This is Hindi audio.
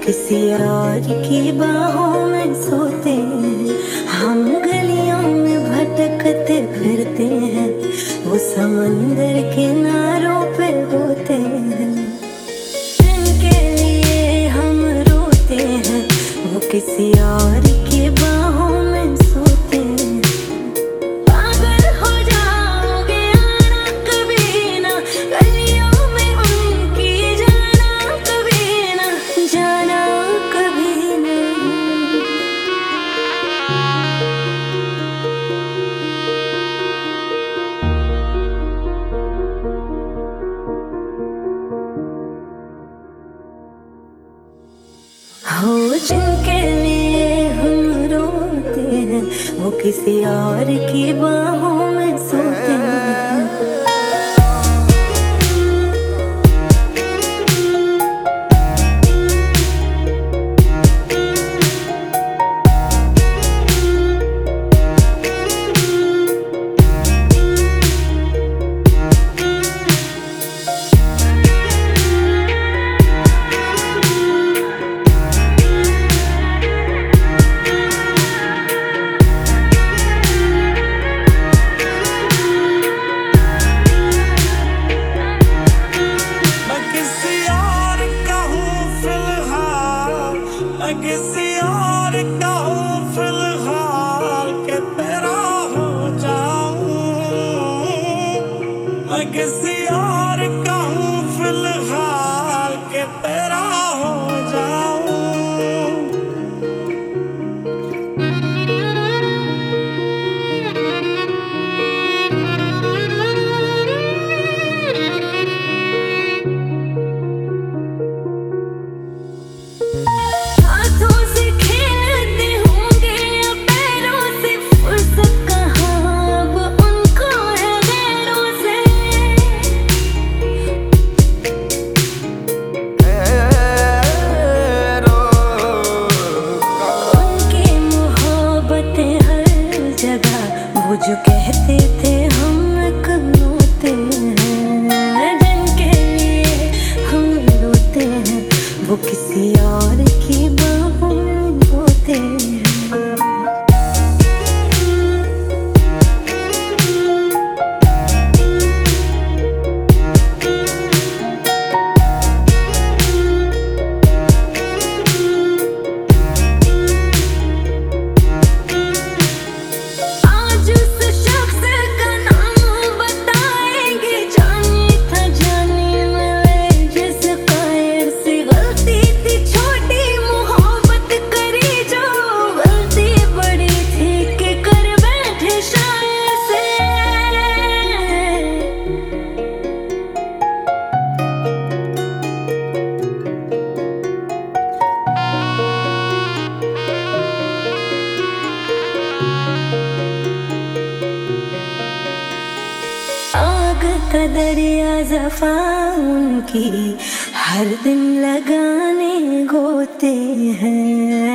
किसी और की बाहों में सोते हैं, हम गलियों में भटकते फिरते हैं, वो समंदर किनारों पे होते हैं। जिनके लिए हम रोते हैं, वो किसी और की बाहों में सोते हैं। पागल हो जाओगे आना कभी ना, गलियों में उनकी जाना कभी ना, जाना कभी ना। हो जिनके लिए हम रोते हैं, वो किसी और की बाहों में सोते हैं। किसी और का हूँ फिलहाल के तेरा हो जाऊं। मैं किसी और का हूँ फिलहाल के तेरा हो जाऊं। वो जो कहते थे हम रोते हैं, जिनके लिए हम रोते हैं, वो किसी और की बाहों में होते हैं। का दरिया ज़फ़ा उनकी हर दिन लगाने गोते हैं।